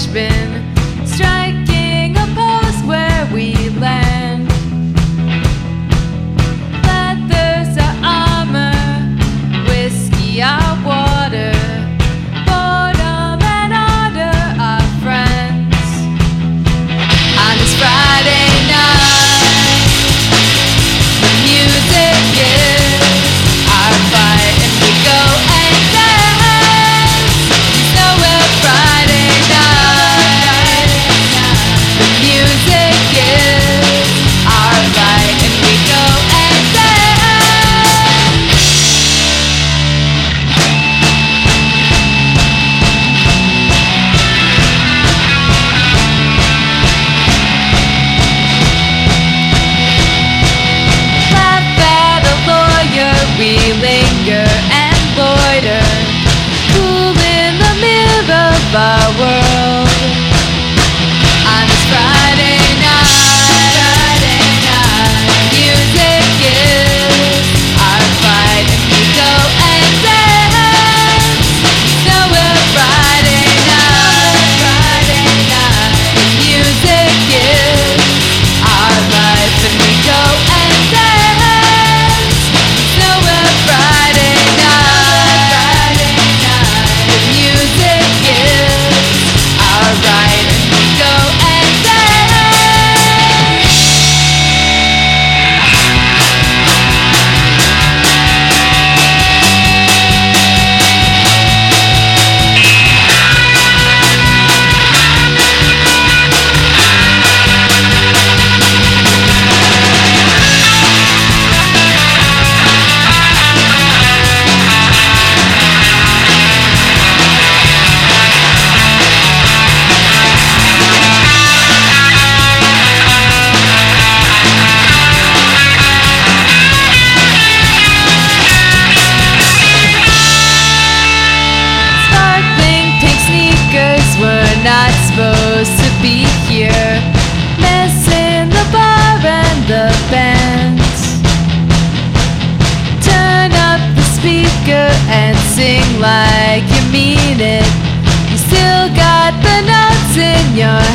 been striking a pose where we land. Leather's our armor, whiskey our water, boredom and order our friends. On this Friday night, the music is our fight, and we go and dance. You know we're Friday night. The music is our fight, and we go and dance. Laugh at a lawyer, we linger and loiter, cool in the middle of our world. On this Friday night, music is our fight, and we go and dance. So we're Friday night, music is our life, and we go and dance. So we're Friday night, music is our right, and we go and dance. Sparkling pink sneakers, we're not supposed to be here. Missing the bar and the bands. Turn up the speaker and sing like you mean it. You still got the notes in your